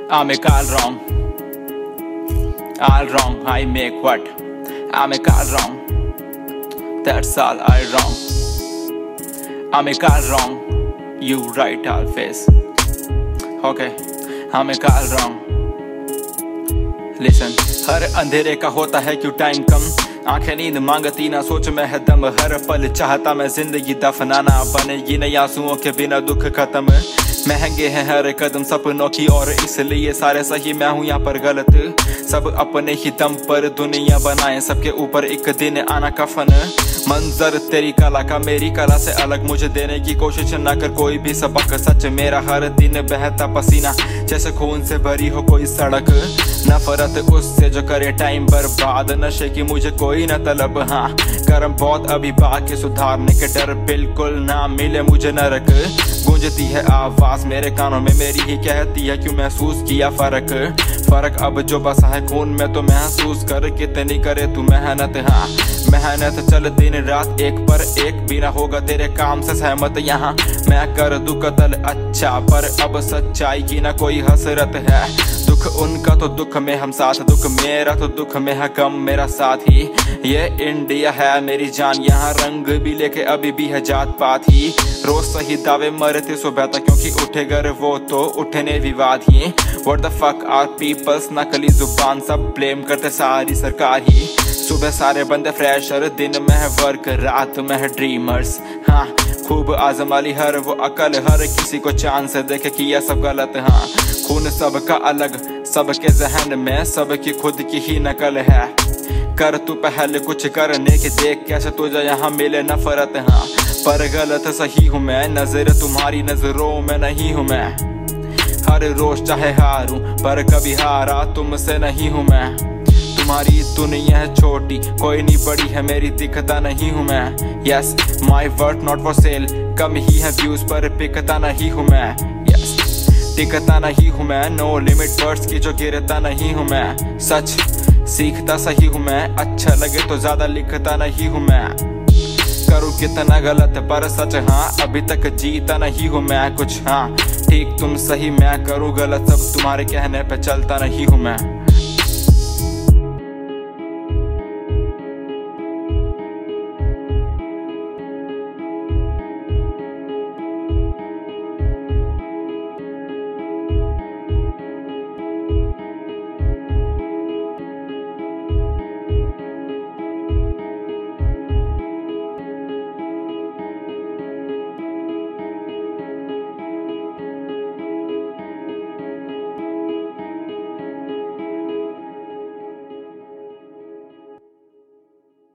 I make all wrong. All wrong, I make what? I make all wrong. That's all I wrong. I make all wrong. You right always. Okay, I make all wrong. Listen, हर अंधेरे का होता है क्यों time कम, आंखें नींद मांगती ना सोच में है दम, हर पल चाहता मैं जिंदगी दफनाना, बनेगी नहीं आंसुओं के बिना दुख खत्म, महंगे हैं हर कदम सपनों की और इसलिए सारे सही मैं हूँ यहाँ पर गलत, सब अपने ही दम पर दुनिया बनाए, सबके ऊपर एक दिन आना कफन, मंजर तेरी कला का मेरी कला से अलग, मुझे देने की कोशिश ना कर कोई भी सबक, सच मेरा हर दिन बहता पसीना जैसे खून से भरी हो कोई सड़क, नफरत उससे जो करे टाइम बर्बाद, नशे की मुझे कोई न तलब, हाँ कर्म बहुत अभी बाकी सुधारने के डर, बिल्कुल ना मिले मुझे नरक, गूंजती है आवाज मेरे कानों में मेरी ही कहती है क्यों महसूस किया फर्क अब जो बसा है खून में तो महसूस कर, कितनी करे तू मेहनत, हाँ मेहनत चल दिन रात एक पर एक, बिना होगा तेरे काम से सहमत यहाँ मैं कर दूं कत्ल अच्छा, पर अब सच्चाई की ना कोई हसरत है, दुख उनका तो दुख में हम साथ, दुख मेरा तो दुख में है गम मेरा साथ ही, ये इंडिया है मेरी जान, यहाँ रंग भी लेके अभी भी है जात पात ही, रोज सही दावे मरते सुबह तक क्योंकि उठे घर वो तो उठने विवाद ही, What the fuck are peoples, नकली जुबान सब ब्लेम करते सारी सरकार ही, सुबह सारे बंदे फ्रेशर, दिन में है वर्क रात में है ड्रीमर्स, हाँ खूब आजमा ली हर वो अकल, हर किसी को चांस देखे किया सब गलत, हाँ खून सबका अलग सबके जहन में सबकी खुद की ही नकल है, कर तू पहले कुछ करने के देख कैसे तुझे यहाँ मिले नफरत, हाँ पर गलत सही हूँ मैं, नजर तुम्हारी नजरों में नहीं हूँ मैं, हर रोज चाहे हारूं पर कभी हारा तुमसे नहीं हूँ मैं, तुम्हारी दुनिया है छोटी कोई नहीं बड़ी है मेरी, दिखता नहीं हूँ मैं, yes my worth not for sale, कम ही है व्यूज पर पिकता नहीं हूँ मैं, यस टिकता नहीं हूँ मैं, नो लिमिट वर्ड्स की जो गिरता नहीं हूँ मैं, सच सीखता सही हूँ मैं, अच्छा लगे तो ज्यादा लिखता नहीं हूँ मैं, करूँ कितना गलत पर सच, हाँ अभी तक जीता नहीं हूँ मैं कुछ, हाँ ठीक तुम सही मैं करूँ गलत, सब तुम्हारे कहने पे चलता नहीं हूँ मैं।